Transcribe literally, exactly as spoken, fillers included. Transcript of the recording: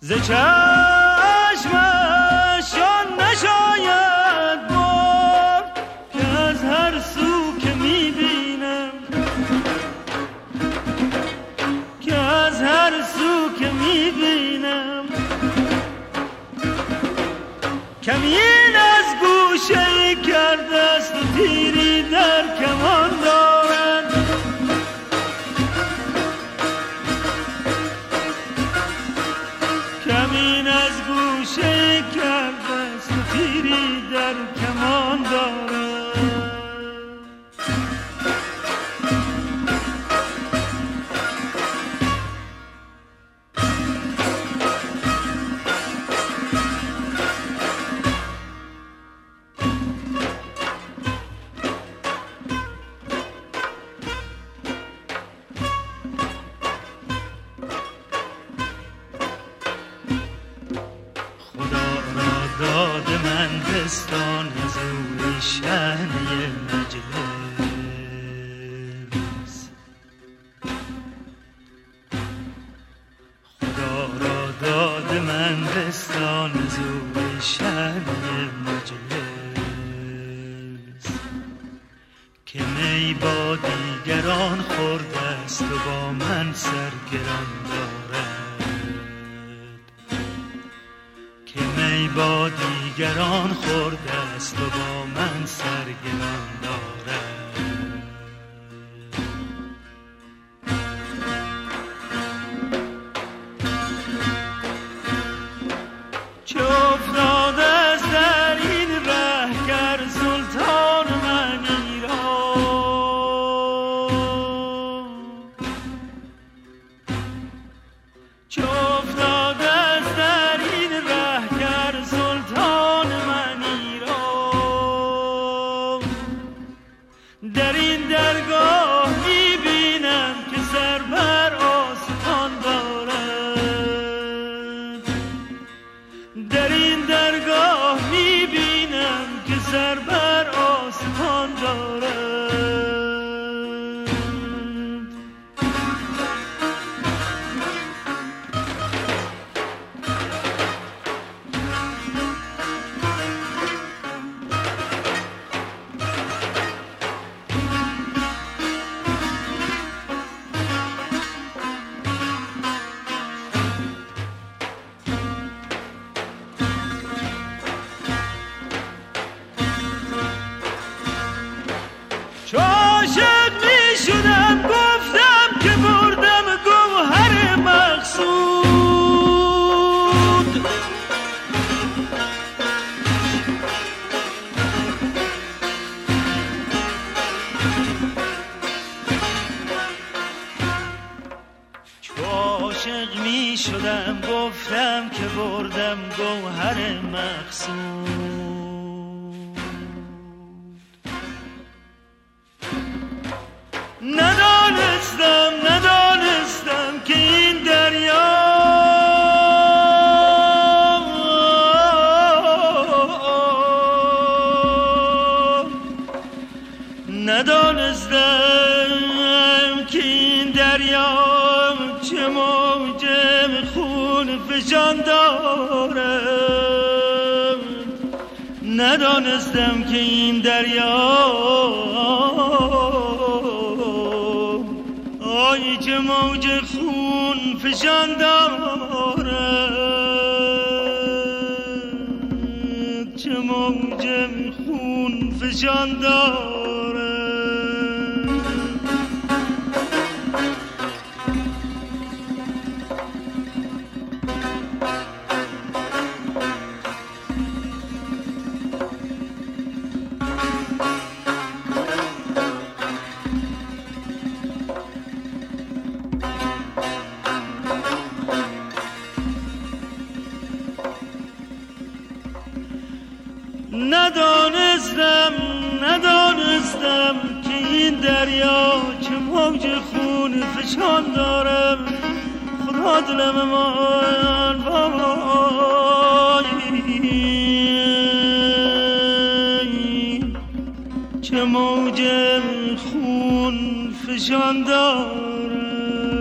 ز چشمشان نشاید برد که از هر سو که میبینم که از هر سو که میبینم کمین از گوشه کرده است و تیری در کمان دارد کمین از گوشه کرده است و تیری در کمان دارد که می با دیگران خورده است و با من سرگران دارد که می با دیگران خورده است و با من سرگران دارد چه افتاده است در این ره گر سلطان من چه افتاده است در این ره گر سلطان من ایران در این درگاه میبینم که سر بر آستان دارد در این درگاه میبینم که سر بر آستان دارد عاشق می شدم گفتم که بردم گوهر مقصود چو عاشق می شدم گفتم که بردم گوهر مقصود ندانستم ندانستم که این دریا ندانستم که این دریا چه موج خون فشان دارد ندانستم که این دریا آی چه موج خون فشان دارد چه موج خون فشان دارد ندانستم ندانستم که این دریا چه موج خون فشان دارم خدا دلم من چه موج خون فشان دارم